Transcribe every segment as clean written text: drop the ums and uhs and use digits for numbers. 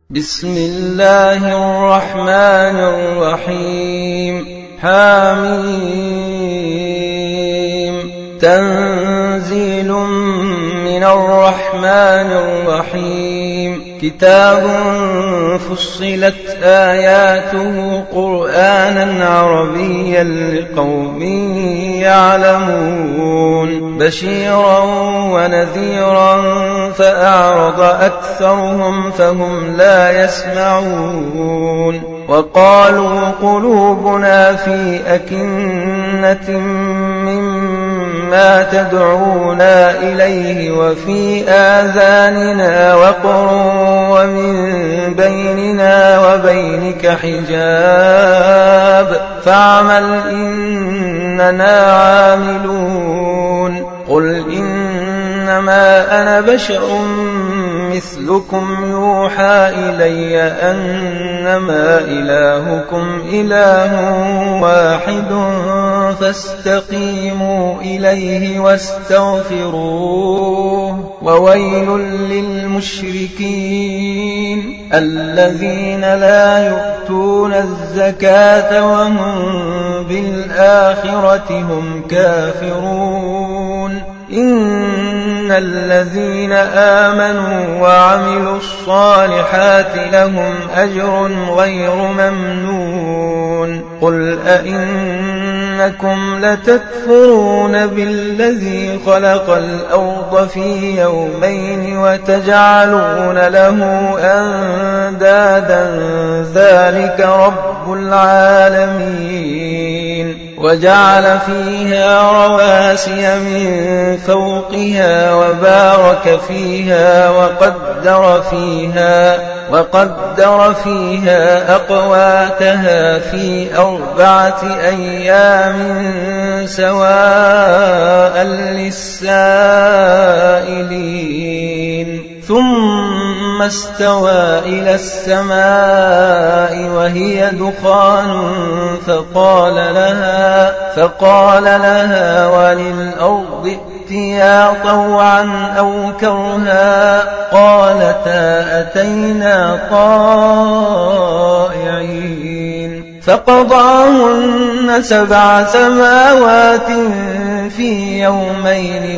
بسم الله الرحمن الرحيم حميم تنزيل من الرحمن الرحيم كتاب فصلت آياته قرآنا عربيا لقوم يعلمون بشيرا ونذيرا فأعرض أكثرهم فهم لا يسمعون وقالوا قلوبنا في أكنة مما تدعونا إليه وفي آذاننا وقر ومن بيننا وبينك حجاب فاعمل إننا عاملون قل إنما أنا بشر مثلكم يوحى إلي أنما إلهكم إله واحد فاستقيموا إليه واستغفروه وويل للمشركين الذين لا يؤتون الزكاة وهم بالآخرة هم كافرون إن الذين آمنوا وعملوا الصالحات لهم أجر غير ممنون قل أئنكم لتكفرون بالذي خلق الأرض في يومين وتجعلون له أندادا ذلك رب العالمين وجعل فيها رواسي من فوقها وبارك فيها وقدر فيها أقواتها في 4 أيام سواء للسائلين ثم استوى إلى السماء وهي دخان فقال لها وللأرض ائتيا طوعا أو كرها قالتا أتينا طائعين فقضاهن 7 سماوات في يومين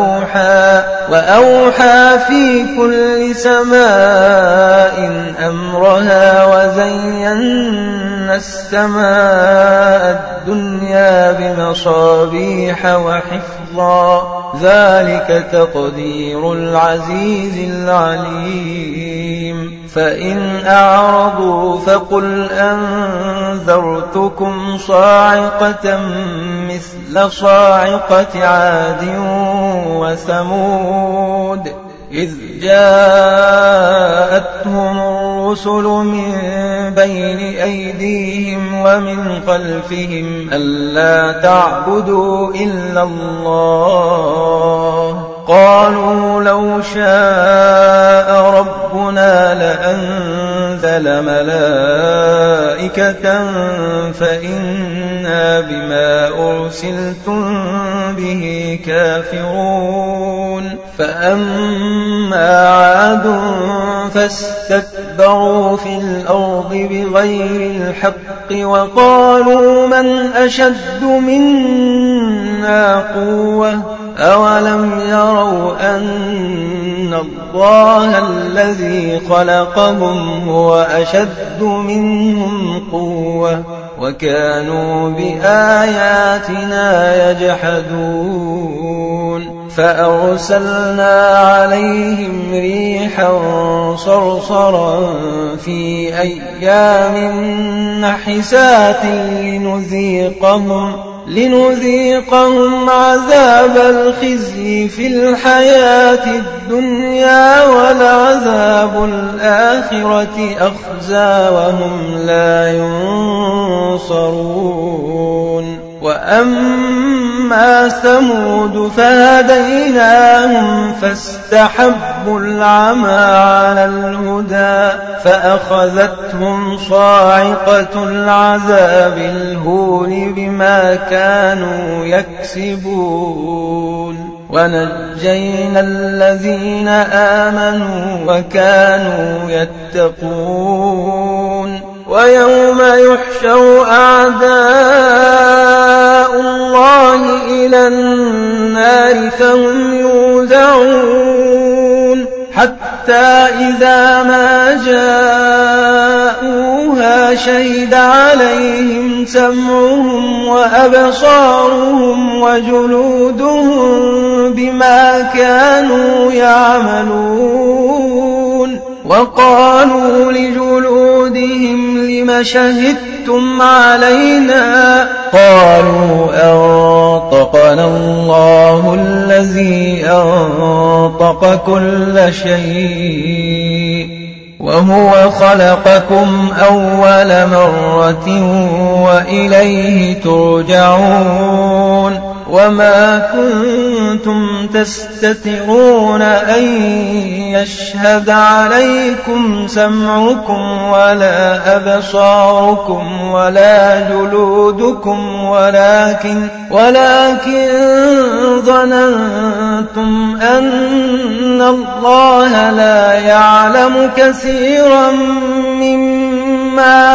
وأوحى في كل سماء أمرها وزينا السماء الدنيا بمصابيح وحفظا ذلك تقدير العزيز العليم فإن أعرضوا فقل أنذرتكم صاعقة مثل صاعقة عاد وثمود إذ جاءتهم الرسل من بين أيديهم ومن خلفهم ألا تعبدوا إلا الله قالوا لو شاء ربنا لأنزل ملائكة فإنا بما أرسلتم به كافرون فأما عاد فاستكبروا في الأرض بغير الحق وقالوا من أشد منا قوة أولم يروا أن الله الذي خلقهم هو أشد منهم قوة وكانوا بآياتنا يجحدون فأرسلنا عليهم ريحا صرصرا في أيام نحسات لنذيقهم عذاب الخزي في الحياة الدنيا ولعذاب الآخرة أخزى وهم لا ينصرون وأما ثمود فهديناهم فاستحبوا العمى على الهدى فأخذتهم صاعقة العذاب الهون بما كانوا يكسبون ونجينا الذين آمنوا وكانوا يتقون ويوم يحشر أعداء الله إلى النار فهم يوزعون حتى إذا ما جاءوها شهد عليهم سمعهم وأبصارهم وجلودهم بما كانوا يعملون وقالوا لجلودهم لم شهدتم علينا قالوا أنطقنا الله الذي أنطق كل شيء وهو خلقكم أول مرة وإليه ترجعون وما كنتم تستترون أن يشهد عليكم سمعكم ولا أبصاركم ولا جلودكم ولكن ظننتم أن الله لا يعلم كثيرا مما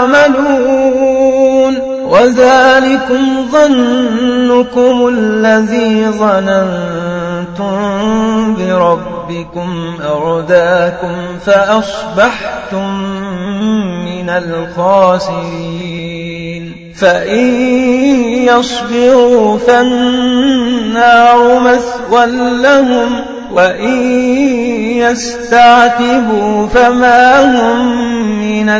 تعملون وذلكم ظنكم الذي ظننتم بربكم أرداكم فأصبحتم من الخاسرين فإن يصبروا فالنار مثوى لهم وإن يستعتبوا فما هم من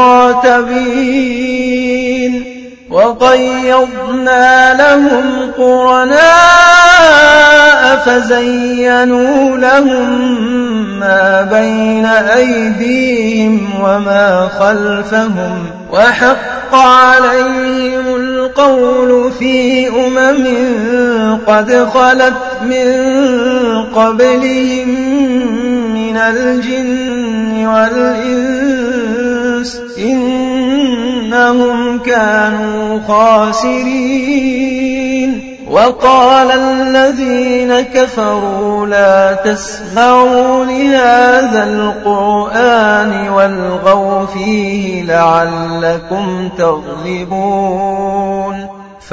المعتبين وقيضنا لهم قرناء فزينوا لهم ما بين أيديهم وما خلفهم وحق عليهم القول في قد خلت من قبلهم من الجن والإنس إنهم كانوا خاسرين وقال الذين كفروا لا تسمعوا لهذا القرآن والغوا فيه لعلكم تغلبون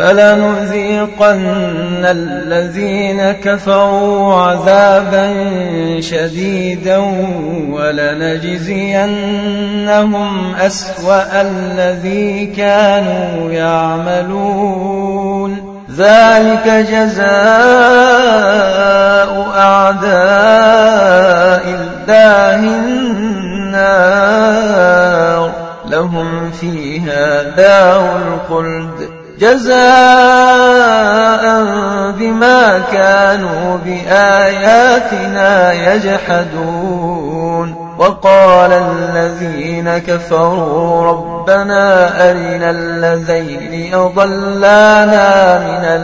فلنذيقن الذين كفروا عذابا شديدا ولنجزينهم أسوأ الذي كانوا يعملون ذلك جزاء أعداء الله النار لهم فيها دار الخلد جزاء بما كانوا بآياتنا يجحدون وقال الذين كفروا ربنا أرنا الذين أضلانا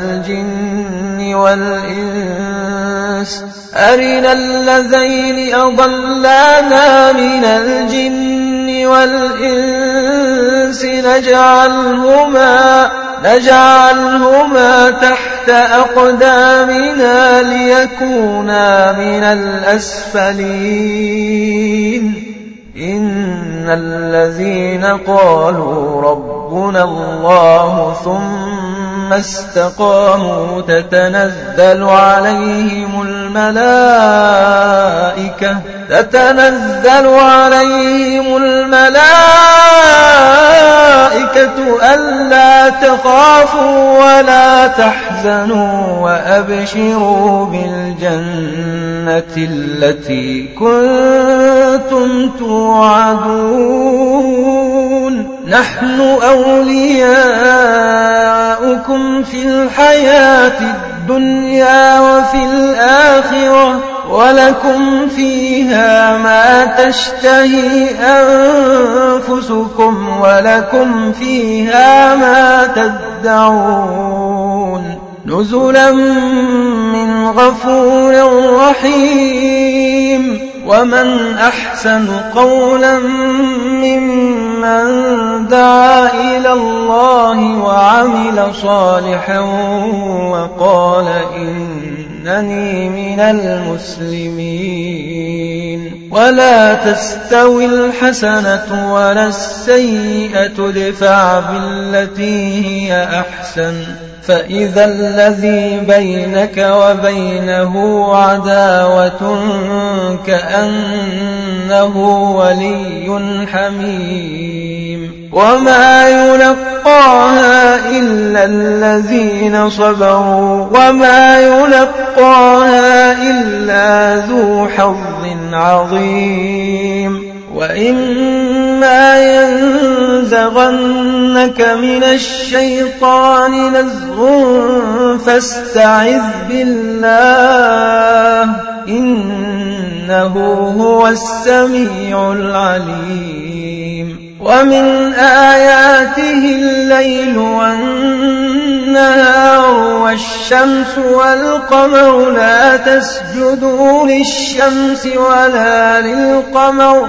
من الجن والإنس نجعلهما تحت أقدامنا ليكونا من الأسفلين إن الذين قالوا ربنا الله ثم استقاموا تتنزل عليهم الملائكة ألا تخافوا ولا تحزنوا وأبشروا بالجنة التي كنتم توعدون نحن أولياؤكم في الحياة الدنيا وفي الآخرة ولكم فيها ما تشتهي أنفسكم ولكم فيها ما تدعون نزلا من غفور رحيم ومن أحسن قولا ممن دعا إلى الله وعمل صالحا وقال إني إنني من المسلمين. ولا تستوي الحسنة ولا السيئة ادفع بالتي هي أحسن فإذا الذي بينك وبينه عداوة كأنه ولي حميم. وما يلقاها إلا الذين صبروا وما يلقاها إلا ذو حظ عظيم. وإما ينزغنك من الشيطان نزغ فاستعذ بالله إنه هو السميع العليم. ومن آياته الليل والنهار والشمس والقمر لا تسجدوا للشمس ولا للقمر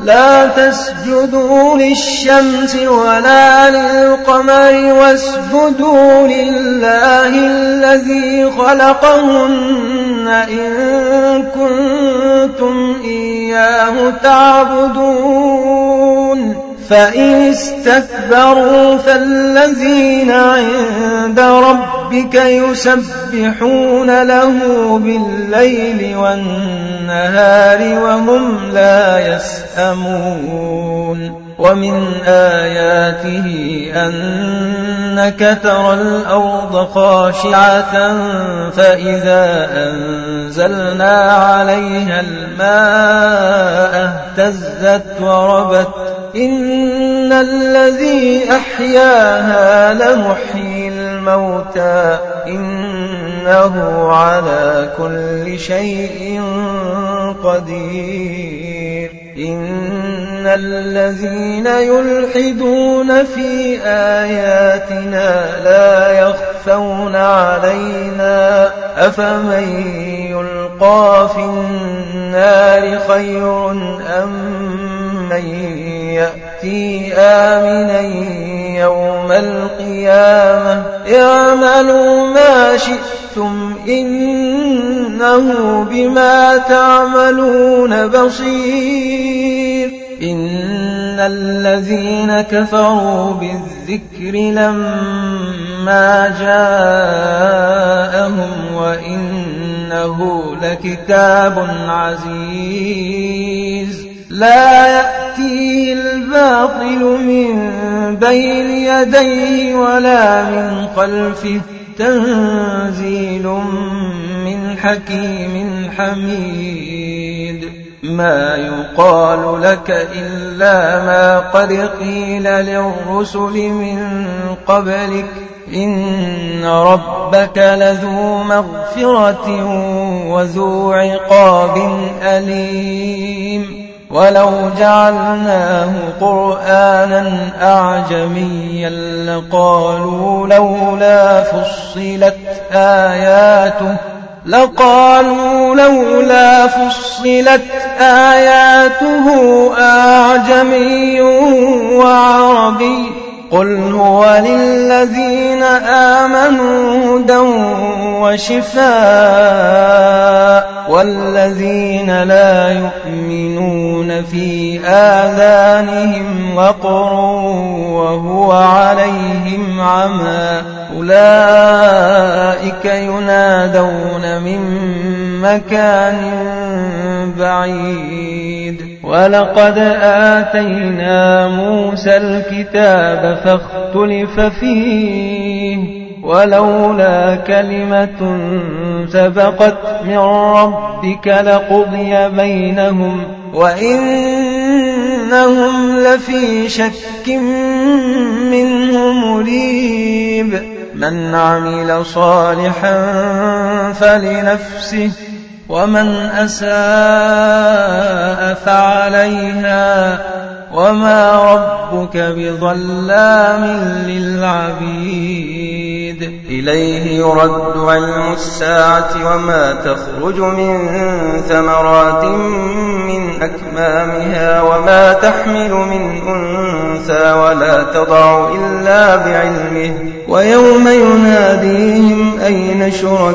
واسجدوا لله الذي خلقهن إن كنتم إياه تعبدون. فإن استكبروا فالذين عند ربك يسبحون له بالليل والنهار وهم لا يسأمون. ومن آياته أنك ترى الأرض خاشعة فإذا أنزلنا عليها الماء اهتزت وربت إن الذي أحياها لمحيي الموتى إنه على كل شيء قدير. إن الذين يلحدون في آياتنا لا يخفون علينا أفمن يلقى في النار خير أم من يأتي آمنا يوم القيامة اعملوا ما شئتم إنه بما تعملون بصير. إن الذين كفروا بالذكر لما جاءهم وإنه لكتاب عزيز لا يأتيه الباطل من بين يديه ولا من خلفه تنزيل من حكيم حميد. ما يقال لك إلا ما قد قيل للرسل من قبلك إن ربك لذو مغفرة وذو عقاب أليم. ولو جعلناه قرآنا أعجميا لقالوا لولا فصلت آياته أعجمي وعربي قل هو للذين آمنوا هدى وشفاء والذين لا يؤمنون في آذانهم وقر وهو عليهم عمى أولئك ينادون من مكان بعيد. ولقد آتينا موسى الكتاب فاختلف فيه ولولا كلمة سبقت من ربك لقضي بينهم وإنهم لفي شك منه مريب. من عمل صالحا فلنفسه ومن أساء فعليها وما ربك بظلام للعبيد. إليه يرد علم الساعة وما تخرج من ثمرات من أكمامها وما تحمل من أنثى ولا تضع إلا بعلمه ويوم يناديهم أين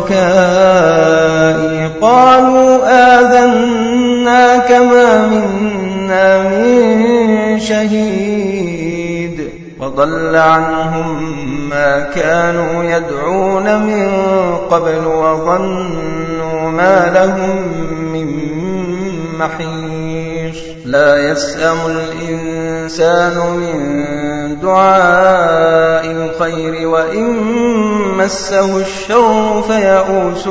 شركائي قالوا آذناك ما منا من شهيد وضل عنهم ما كانوا يدعون من قبل وظنوا ما لهم من محيص لا يسأم الإنسان من دعاء الخير وإن مسه الشر فيئوس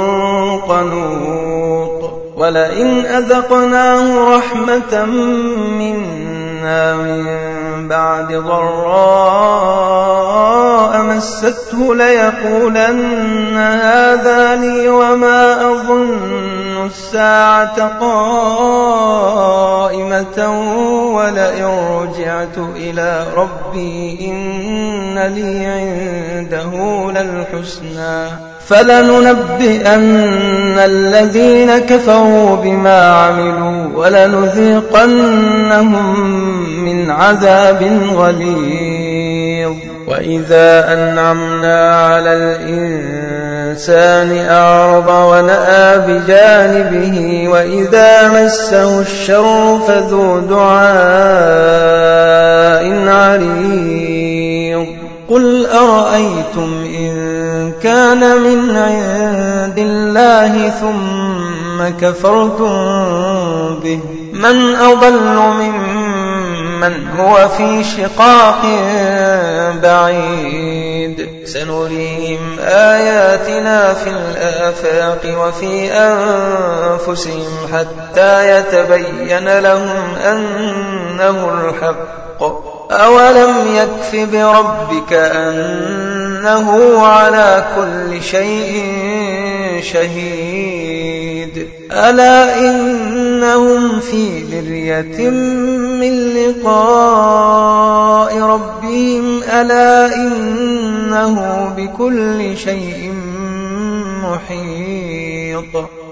قنوط ولئن أذقناه رحمة منا من بعد ضراء مسته ليقولن هذا لي وما أظن الساعة قائمة ولئن رجعت إلى ربي إن لي عنده للحسنى فلننبئن الذين كفروا بما عملوا ولنذيقنهم من عذاب غليظ وإذا أنعمنا على الإنسان أعرض ونأى بجانبه وإذا مسه الشر فذو دعاء عريض قل أرأيتم إن كان من عند الله ثم كفرتم به من أضل ممن هو في شقاق بعيد سنريهم آياتنا في الآفاق وفي أنفسهم حتى يتبين لهم أنه الحق أولم يكف بربك أنه على كل شيء شهيد ألا إنهم في مرية من لقاء ربهم ألا إنه بكل شيء محيط